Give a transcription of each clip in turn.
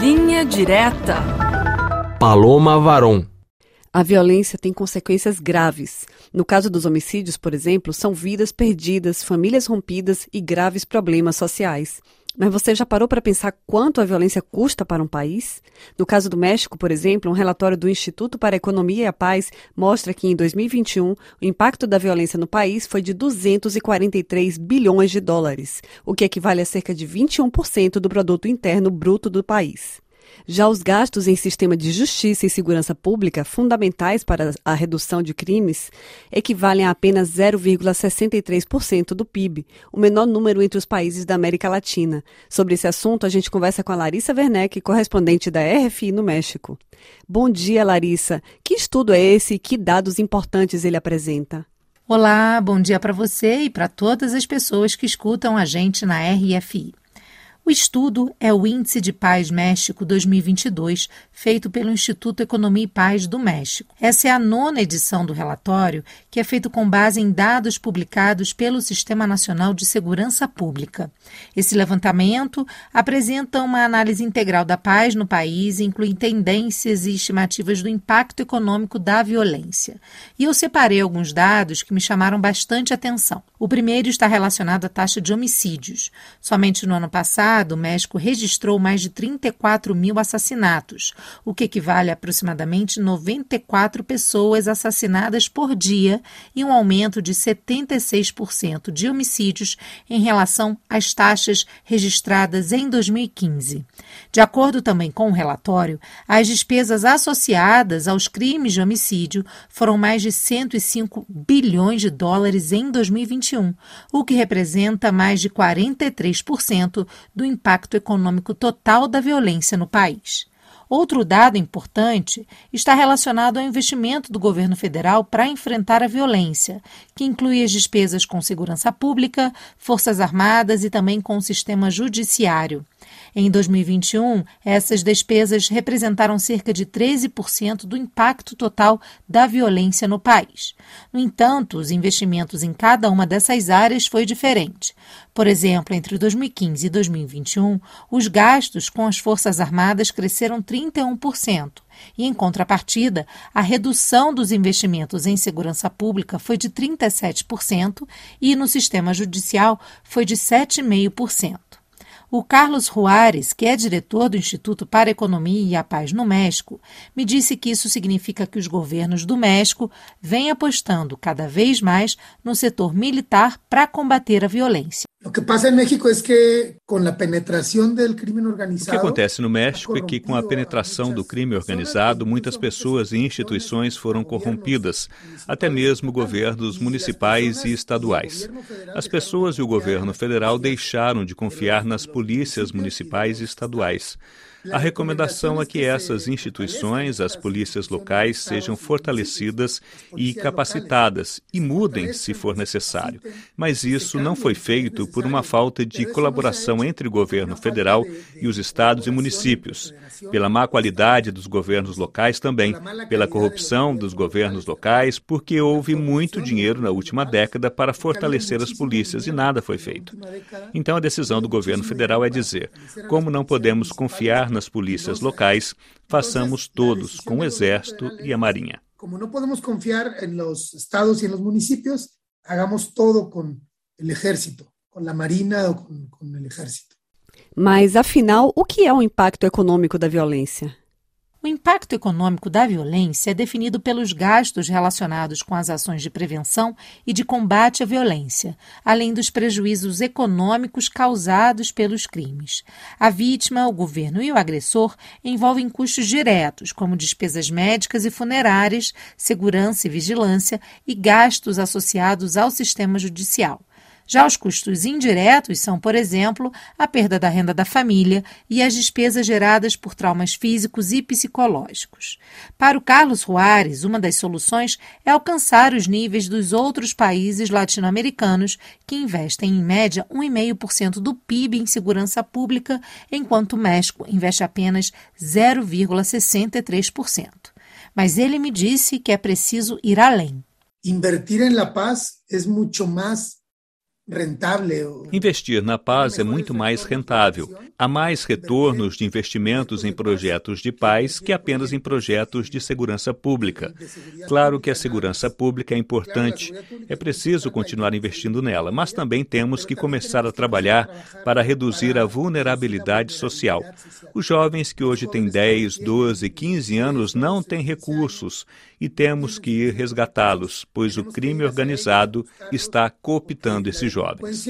Linha Direta. Paloma Varon. A violência tem consequências graves. No caso dos homicídios, por exemplo, são vidas perdidas, famílias rompidas e graves problemas sociais. Mas você já parou para pensar quanto a violência custa para um país? No caso do México, por exemplo, um relatório do Instituto para a Economia e a Paz mostra que em 2021 o impacto da violência no país foi de 243 bilhões de dólares, o que equivale a cerca de 21% do produto interno bruto do país. Já os gastos em sistema de justiça e segurança pública, fundamentais para a redução de crimes, equivalem a apenas 0,63% do PIB, o menor número entre os países da América Latina. Sobre esse assunto, a gente conversa com a Larissa Werneck, correspondente da RFI no México. Bom dia, Larissa. Que estudo é esse e que dados importantes ele apresenta? Olá, bom dia para você e para todas as pessoas que escutam a gente na RFI. O estudo é o Índice de Paz México 2022, feito pelo Instituto Economia e Paz do México. Essa é a 9ª edição do relatório, que é feito com base em dados publicados pelo Sistema Nacional de Segurança Pública. Esse levantamento apresenta uma análise integral da paz no país e inclui tendências e estimativas do impacto econômico da violência. E eu separei alguns dados que me chamaram bastante atenção. O primeiro está relacionado à taxa de homicídios. Somente no ano passado, o México registrou mais de 34 mil assassinatos, o que equivale a aproximadamente 94 pessoas assassinadas por dia e um aumento de 76% de homicídios em relação às taxas registradas em 2015. De acordo também com o relatório, as despesas associadas aos crimes de homicídio foram mais de 105 bilhões de dólares em 2021, o que representa mais de 43% do impacto econômico total da violência no país. Outro dado importante está relacionado ao investimento do governo federal para enfrentar a violência, que inclui as despesas com segurança pública, forças armadas e também com o sistema judiciário. Em 2021, essas despesas representaram cerca de 13% do impacto total da violência no país. No entanto, os investimentos em cada uma dessas áreas foi diferente. Por exemplo, entre 2015 e 2021, os gastos com as Forças Armadas cresceram 31%. E, em contrapartida, a redução dos investimentos em segurança pública foi de 37% e no sistema judicial foi de 7,5%. O Carlos Juárez, que é diretor do Instituto para a Economia e a Paz no México, me disse que isso significa que os governos do México vêm apostando cada vez mais no setor militar para combater a violência. O que passa em México é que com a penetração do crime organizado... O que acontece no México é que com a penetração do crime organizado, muitas pessoas e instituições foram corrompidas, até mesmo governos municipais e estaduais. As pessoas e o governo federal deixaram de confiar nas polícias municipais e estaduais. A recomendação é que essas instituições, as polícias locais, sejam fortalecidas e capacitadas e mudem se for necessário. Mas isso não foi feito por uma falta de colaboração entre o governo federal e os estados e municípios, pela má qualidade dos governos locais também, pela corrupção dos governos locais, porque houve muito dinheiro na última década para fortalecer as polícias e nada foi feito. Então a decisão do governo federal é dizer, como não podemos confiar nas polícias locais, façamos todos com o Exército e a Marinha. Como não podemos confiar em los estados e nos municípios, hagamos todo com o Exército, com a Marinha ou com o Exército. Mas, afinal, o que é o impacto econômico da violência? O impacto econômico da violência é definido pelos gastos relacionados com as ações de prevenção e de combate à violência, além dos prejuízos econômicos causados pelos crimes. A vítima, o governo e o agressor envolvem custos diretos, como despesas médicas e funerárias, segurança e vigilância e gastos associados ao sistema judicial. Já os custos indiretos são, por exemplo, a perda da renda da família e as despesas geradas por traumas físicos e psicológicos. Para o Carlos Juárez, uma das soluções é alcançar os níveis dos outros países latino-americanos que investem, em média, 1,5% do PIB em segurança pública, enquanto o México investe apenas 0,63%. Mas ele me disse que é preciso ir além. Invertir em la paz é muito mais Investir na paz é muito mais rentável. Há mais retornos de investimentos em projetos de paz que apenas em projetos de segurança pública. Claro que a segurança pública é importante, é preciso continuar investindo nela, mas também temos que começar a trabalhar para reduzir a vulnerabilidade social. Os jovens que hoje têm 10, 12, 15 anos não têm recursos e temos que ir resgatá-los, pois o crime organizado está cooptando esses jovens.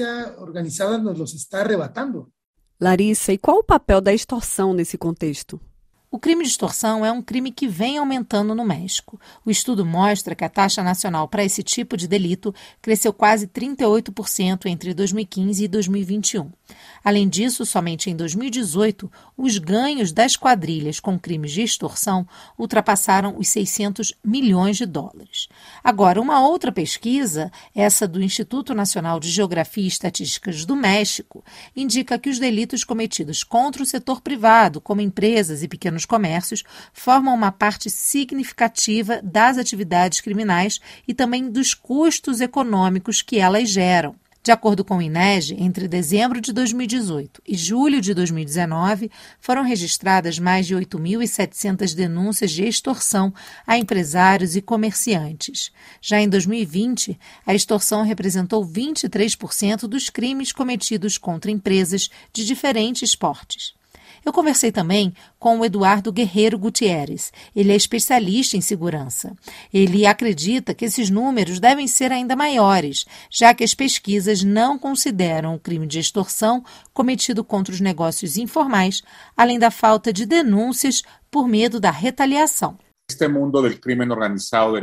Larissa, e qual o papel da extorsão nesse contexto? O crime de extorsão é um crime que vem aumentando no México. O estudo mostra que a taxa nacional para esse tipo de delito cresceu quase 38% entre 2015 e 2021. Além disso, somente em 2018, os ganhos das quadrilhas com crimes de extorsão ultrapassaram os 600 milhões de dólares. Agora, uma outra pesquisa, essa do Instituto Nacional de Geografia e Estatísticas do México, indica que os delitos cometidos contra o setor privado, como empresas e pequenos comércios, formam uma parte significativa das atividades criminais e também dos custos econômicos que elas geram. De acordo com o INEGI, entre dezembro de 2018 e julho de 2019, foram registradas mais de 8.700 denúncias de extorsão a empresários e comerciantes. Já em 2020, a extorsão representou 23% dos crimes cometidos contra empresas de diferentes portes. Eu conversei também com o Eduardo Guerreiro Gutierrez. Ele é especialista em segurança. Ele acredita que esses números devem ser ainda maiores, já que as pesquisas não consideram o crime de extorsão cometido contra os negócios informais, além da falta de denúncias por medo da retaliação. Este mundo do crime organizado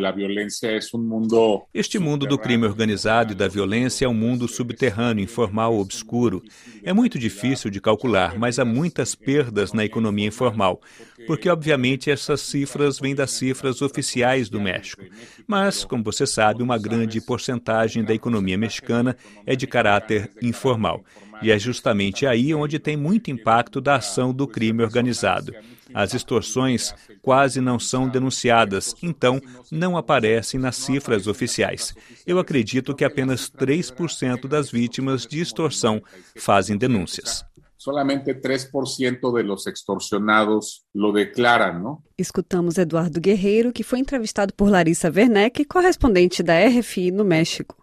e da violência é um mundo subterrâneo, informal, obscuro. É muito difícil de calcular, mas há muitas perdas na economia informal, porque obviamente essas cifras vêm das cifras oficiais do México. Mas, como você sabe, uma grande porcentagem da economia mexicana é de caráter informal. E é justamente aí onde tem muito impacto da ação do crime organizado. As extorsões quase não são denunciadas, então não aparecem nas cifras oficiais. Eu acredito que apenas 3% das vítimas de extorsão fazem denúncias. Solamente 3% dos extorsionados lo declaram, não? Escutamos Eduardo Guerreiro, que foi entrevistado por Larissa Werneck, correspondente da RFI no México.